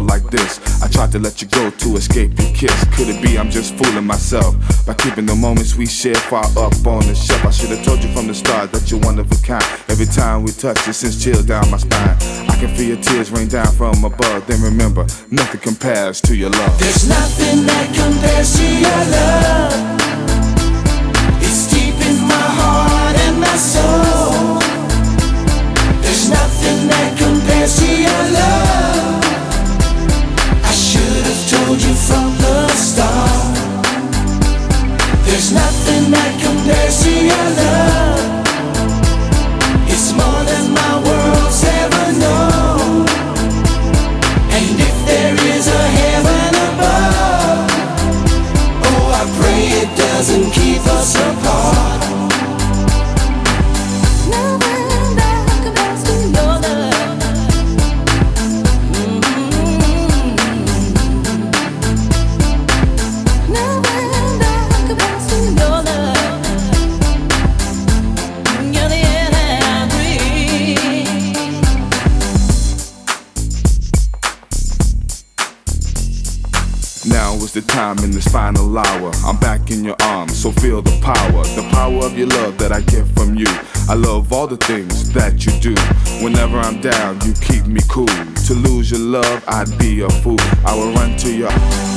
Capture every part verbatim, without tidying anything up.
like this. I tried to let you go to escape your kiss. Could it be I'm just fooling myself by keeping the moments we share far up on the shelf? I should have told you from the start that you're one of a kind. Every time we touch, it sends chills down my spine. I can feel your tears rain down from above. Then remember, nothing compares to your love. There's nothing that compares to your love. It's deep in my heart and my soul. There's nothing that compares to your love. I should have told you from the start. There's nothing that compares to your love. It's more than my world's ever known. And if there is a heaven above, oh, I pray it doesn't keep us apart. Nothing that compares to your love. Mm-hmm. Nothing that compares to your love. You're the air that I breathe. Now is the time in this final hour. I'm back in your arms, so feel the power. The power of your love that I get from you. I love all the things that you do. Whenever I'm down, you keep me cool. To lose your love, I'd be a fool. I will run to your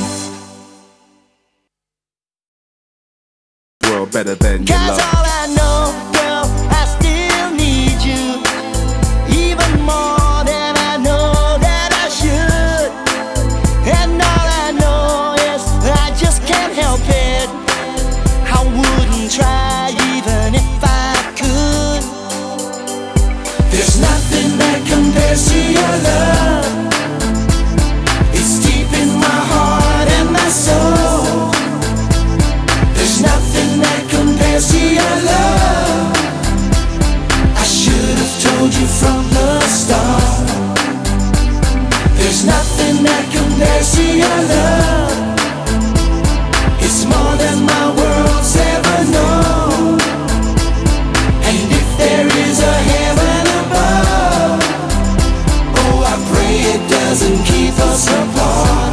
world better than your Cause love. all I know, girl, I still need you. Even more than I know that I should. And all I know is I just can't help it. I wouldn't try even if I could. There's nothing that compares to your love. It's deep in my heart and my soul. There's nothing that compares to your love. I should have told you from the start. There's nothing that compares to your love. It's more than my world's ever known. And if there is a heaven above, oh, I pray it doesn't keep us apart.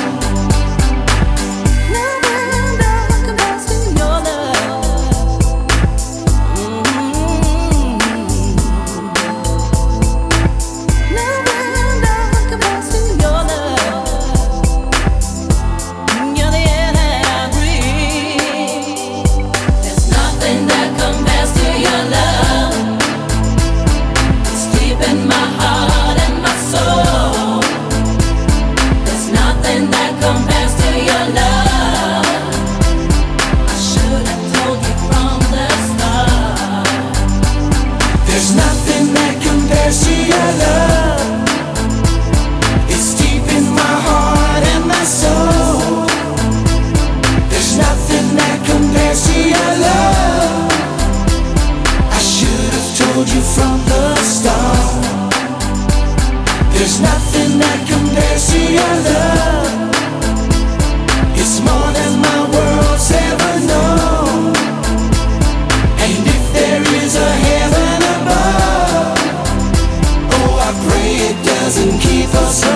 Nothing that compares to your love. Mm-hmm. Nothing that compares to your love. You're the air that I breathe. There's nothing that compares to your love. It's deep in my heart and my soul. There's nothing that compares to your love. I should have told you from the start. There's nothing that compares to your love. It's deep in my heart and my soul. There's nothing that compares to your love. I should have told you from the start. There's nothing that compares to your love. It's more than my world's ever known. And if there is a heaven above, oh, I pray it doesn't keep us apart.